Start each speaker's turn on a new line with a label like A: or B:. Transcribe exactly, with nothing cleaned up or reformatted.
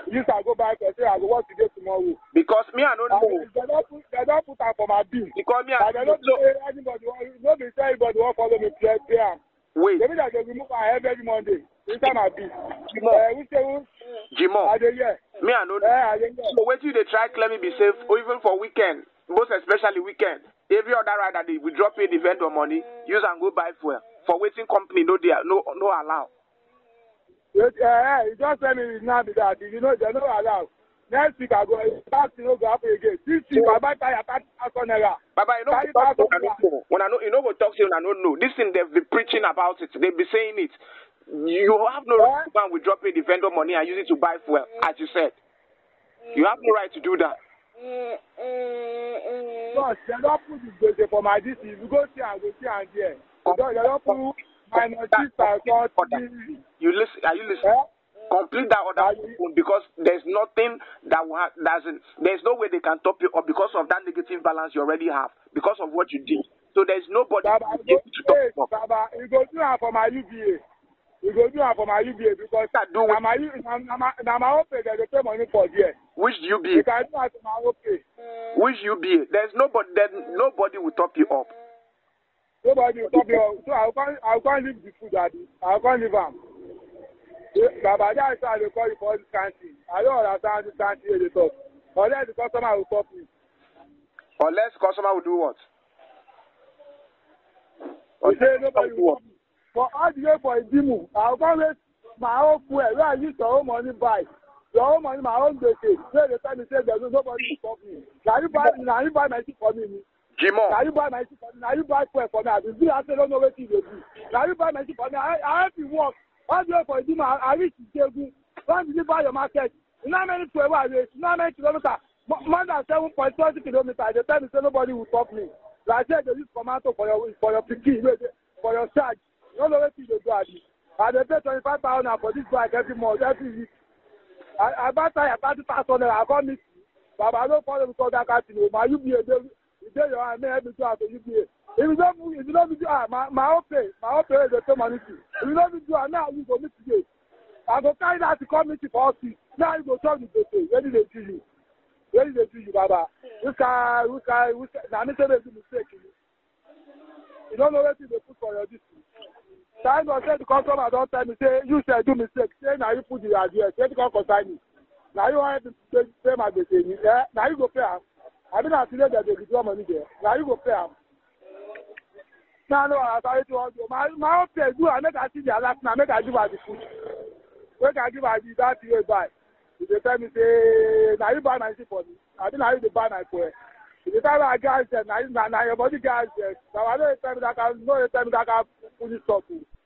A: You can go back and say I go work today tomorrow.
B: Because me I don't know.
A: They don't put they don't put am for my bill.
B: Because me I
A: They
B: don't
A: don't
B: know.
A: say anybody no be say anybody won't follow me play play am.
B: Wait.
A: Maybe that they remove my head every Monday. Inside my bill.
B: Jimo.
A: Uh, we say who?
B: Jimo.
A: I dey hear.
B: Me I don't know.
A: Eh, I dey hear.
B: So wait till they try claim me be safe or even for weekend, most especially weekend. Every other rider they will drop pay the vendor money, use and go buy fuel. For waiting company no they no no allow.
A: Yes, uh, you just tell me it's not be that. You know, they're not allowed. Next week I go, that thing will go up again. This week I buy tire thirty thousand naira.
B: Baba, you know,
A: thirty
B: talk to
A: thousand
B: you, I don't know. When I know, you know, go talk to you, and I don't know. This thing they've been preaching about it. They've been saying it. You have no right to go and withdraw pay the vendor money and use it to buy fuel, as you said. You have no right to do that.
A: Boss, they don't put the budget for my D C. You go see and go see and there. They don't, they don't put minus six thousand.
B: You listen? Are you listening?
A: Eh?
B: Complete that order because there's nothing that will have, doesn't, there's no way they can top you up because of that negative balance you already have because of what you did. So there's nobody
A: Baba,
B: able to top
A: hey,
B: you up.
A: Baba, you go do it for my U B A. You go do it for my U B A because
B: do
A: now my now my now my own pay they pay money for there.
B: Which U B A?
A: You can do it for my own pay.
B: Which U B A? There's nobody. Then nobody will top you up.
A: Nobody will top you up. So I can't I can't leave the food, Daddy. I can't leave them. Baba, that's why they call you for this country. I don't understand this country they talk. Unless the customer will stop me.
B: Unless customer will do what?
A: You say nobody will stop me. For all the way for a demo, I'll come with my own fuel. Where I use your own money buy. Your own money, my own business. So they tell me say there's nobody will stop me. Now you buy now you buy my shit for me.
B: Jimo.
A: Now you buy my shit for me. Now you buy fuel for me. I do I say don't know what you do. Now you buy my shit for me. I I have to work. All the way for a demo, I reach the table. When did you buy your market? You know how many fuel I raise? You know how many kilometers? More than seven point twenty kilometers. They tell me say nobody will stop me. Like I said, they use commando for your for your pikin, for your charge. You don't know what you do, Daddy. And they pay twenty-five thousand for this bike every month, every week. I, I buy tire thirty thousand. I come meet you. But I don't follow because that can't know. My U B A, you tell your hand, help me to have a U B A. If you don't, if you don't do ah, my my own pay, my own pay is the same money. If you don't do ah, now you go meet today. I go carry that to come meet you for office. Now you go talk to the pay. Ready they do you? Ready they do you, Baba? You can, you can, you can. Now me say they do mistake. You don't know what they put for your district. Time was said the customer don't tell me say you said do mistake. Say now you put the address. Say you can't consign me. Now you want to pay, pay my bill. Yeah. Now you go pay am. I mean I feel that they withdraw money there. Now you go pay am. Now no, I sorry to all you. My my own pay do I make I see their last now make I give her the food. Make I give her the that you buy. If they tell me say now you buy my shit for me. I mean now you buy my fuel. If you tell me I guys now now your body guys now I don't tell me that I no tell me that I put this stuff.